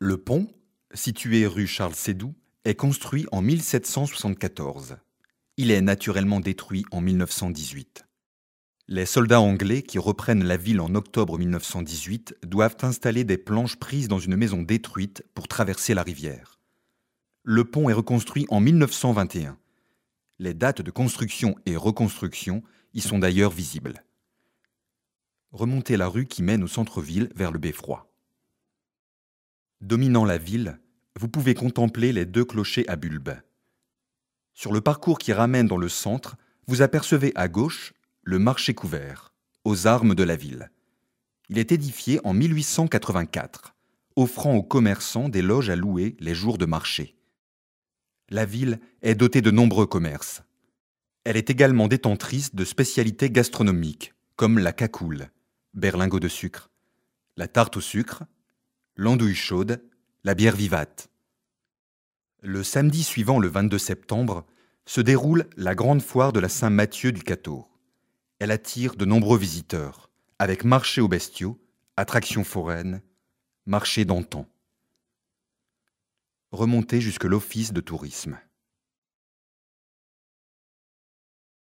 Le pont, situé rue Charles-Sédoux, est construit en 1774. Il est naturellement détruit en 1918. Les soldats anglais qui reprennent la ville en octobre 1918 doivent installer des planches prises dans une maison détruite pour traverser la rivière. Le pont est reconstruit en 1921. Les dates de construction et reconstruction y sont d'ailleurs visibles. Remontez la rue qui mène au centre-ville vers le beffroi. Dominant la ville, vous pouvez contempler les deux clochers à bulbe. Sur le parcours qui ramène dans le centre, vous apercevez à gauche le marché couvert, aux armes de la ville. Il est édifié en 1884, offrant aux commerçants des loges à louer les jours de marché. La ville est dotée de nombreux commerces. Elle est également détentrice de spécialités gastronomiques, comme la cacoule, berlingot de sucre, la tarte au sucre, l'andouille chaude, la bière vivate. Le samedi suivant le 22 septembre, se déroule la grande foire de la Saint-Mathieu du Cateau. Elle attire de nombreux visiteurs, avec marché aux bestiaux, attractions foraines, marché d'antan. Remontez jusque l'office de tourisme.